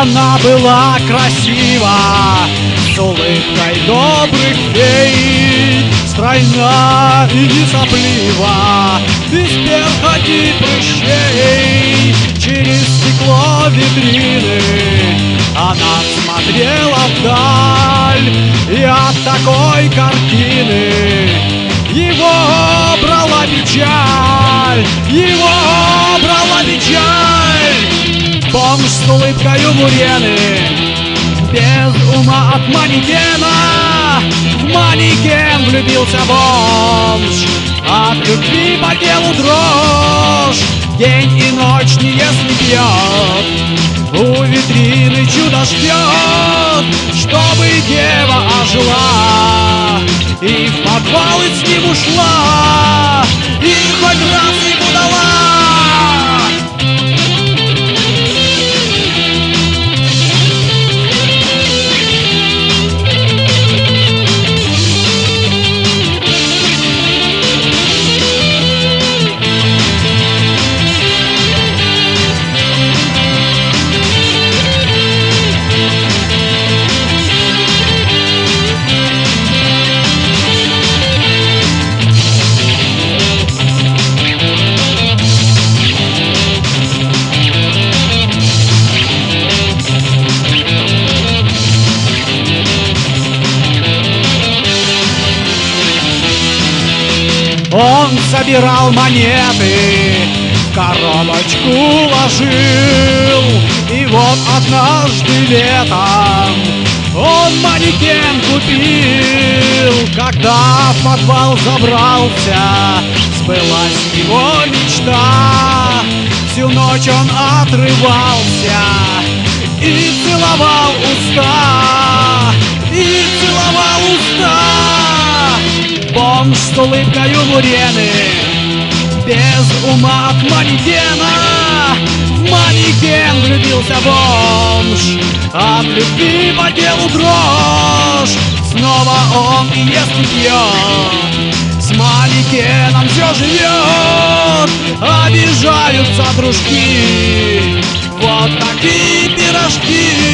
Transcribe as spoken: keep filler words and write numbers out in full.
Она была красива, с улыбкой добрых фей, стройна и не соплива, без перхоти прыщей. Через стекло витрины она смотрела вдаль, и от такой картины его брала печаль, его брала печаль. Бомж с улыбкою Мурены, без ума от манекена, в манекен влюбился бомж, от любви по телу дрожь, день и ночь не ест, не пьет, у витрины чудо ждет, чтобы дева ожила и в подвал и с ним ушла, и хоть раз ему дала. Он собирал монеты, в коробочку ложил, и вот однажды летом он манекен купил. Когда в подвал забрался, сбылась его мечта. Всю ночь он отрывался и целовал уста, и целовал уста. Бомж с улыбкою Мурены, без ума от манекена, в манекен влюбился бомж, от любви по телу дрожь. Снова он и ест и пьет, с манекеном все живет, обижаются дружки, вот такие пирожки.